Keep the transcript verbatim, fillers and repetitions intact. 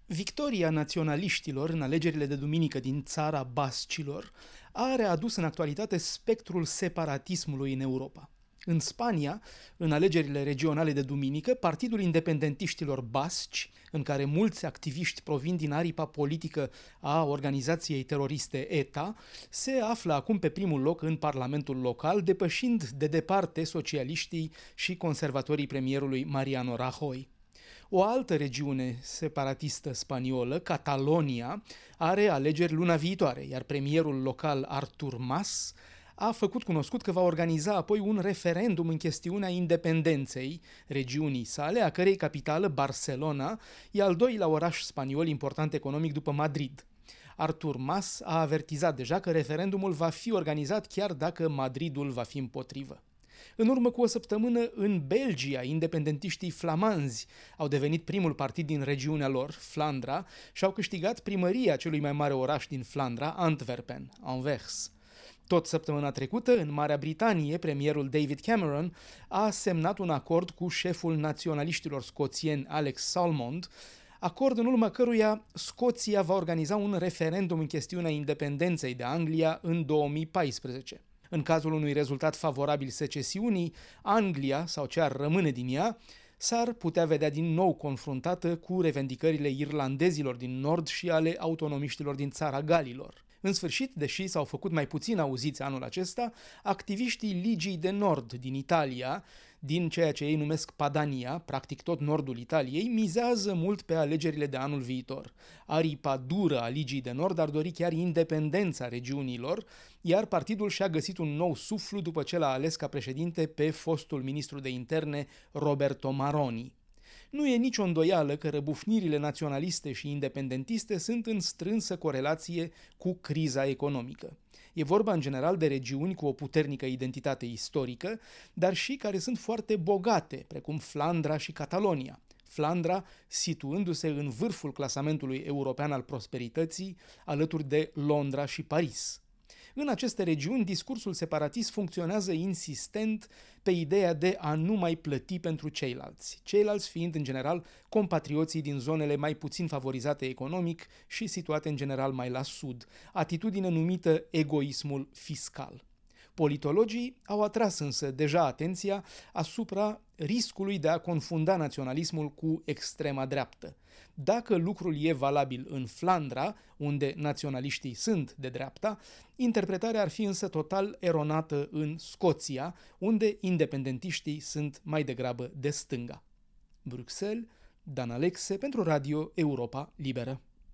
Victoria naționaliștilor în alegerile de duminică din țara bascilor a readus în actualitate spectrul separatismului în Europa. În Spania, în alegerile regionale de duminică, Partidul Independentiștilor Basci, în care mulți activiști provin din aripa politică a organizației teroriste E T A, se află acum pe primul loc în Parlamentul local, depășind de departe socialiștii și conservatorii premierului Mariano Rajoy. O altă regiune separatistă spaniolă, Catalonia, are alegeri luna viitoare, iar premierul local Artur Mas a făcut cunoscut că va organiza apoi un referendum în chestiunea independenței regiunii sale, a cărei capitală, Barcelona, e al doilea oraș spaniol important economic după Madrid. Artur Mas a avertizat deja că referendumul va fi organizat chiar dacă Madridul va fi împotrivă. În urmă cu o săptămână, în Belgia, independentiștii flamanzi au devenit primul partid din regiunea lor, Flandra, și au câștigat primăria celui mai mare oraș din Flandra, Antwerpen, Anvers. Tot săptămâna trecută, în Marea Britanie, premierul David Cameron a semnat un acord cu șeful naționaliștilor scoțieni Alex Salmond, acord în urma căruia Scoția va organiza un referendum în chestiunea independenței de Anglia în două mii paisprezece. În cazul unui rezultat favorabil secesiunii, Anglia, sau ce ar rămâne din ea, s-ar putea vedea din nou confruntată cu revendicările irlandezilor din nord și ale autonomiștilor din țara Galilor. În sfârșit, deși s-au făcut mai puțin auziți anul acesta, activiștii Ligii de Nord din Italia, din ceea ce ei numesc Padania, practic tot nordul Italiei, mizează mult pe alegerile de anul viitor. Aripa dură a Ligii de Nord ar dori chiar independența regiunilor, iar partidul și-a găsit un nou suflu după ce l-a ales ca președinte pe fostul ministru de interne Roberto Maroni. Nu e nicio îndoială că răbufnirile naționaliste și independentiste sunt în strânsă corelație cu criza economică. E vorba în general de regiuni cu o puternică identitate istorică, dar și care sunt foarte bogate, precum Flandra și Catalonia. Flandra situându-se în vârful clasamentului european al prosperității, alături de Londra și Paris. În aceste regiuni, discursul separatist funcționează insistent pe ideea de a nu mai plăti pentru ceilalți, ceilalți fiind în general compatrioții din zonele mai puțin favorizate economic și situate în general mai la sud, atitudine numită egoismul fiscal. Politologii au atras însă deja atenția asupra riscului de a confunda naționalismul cu extrema dreaptă. Dacă lucrul e valabil în Flandra, unde naționaliștii sunt de dreapta, interpretarea ar fi însă total eronată în Scoția, unde independentiștii sunt mai degrabă de stânga. Bruxelles, Dan Alexe pentru Radio Europa Liberă.